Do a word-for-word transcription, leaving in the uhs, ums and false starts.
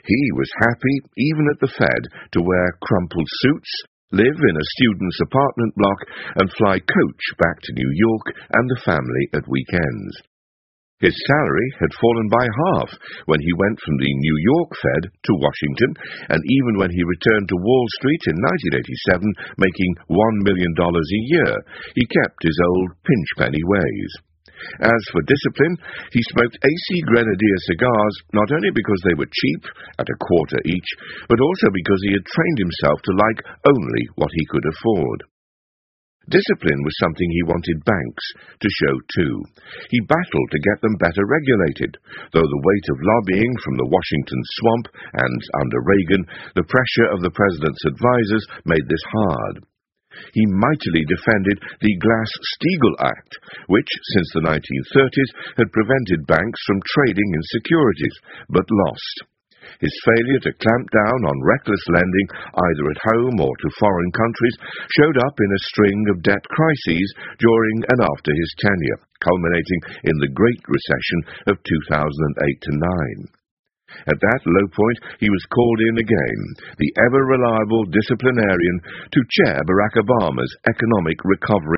He was happy, even at the Fed, to wear crumpled suits, live in a student's apartment block, and fly coach back to New York and the family at weekends. His salary had fallen by half when he went from the New York Fed to Washington, and even when he returned to Wall Street in nineteen eighty-seven, making one million dollars a year, he kept his old pinch-penny ways. As for discipline, he smoked A C Grenadier cigars not only because they were cheap, at a quarter each, but also because he had trained himself to like only what he could afford. Discipline was something he wanted banks to show too. He battled to get them better regulated, though the weight of lobbying from the Washington swamp and, under Reagan, the pressure of the president's advisers made this hard. He mightily defended the Glass-Steagall Act, which, since the nineteen thirties, had prevented banks from trading in securities, but lost. His failure to clamp down on reckless lending, either at home or to foreign countries, showed up in a string of debt crises during and after his tenure, culminating in the Great Recession of two thousand eight to nine. At that low point, he was called in again, the ever-reliable disciplinarian, to chair Barack Obama's economic recovery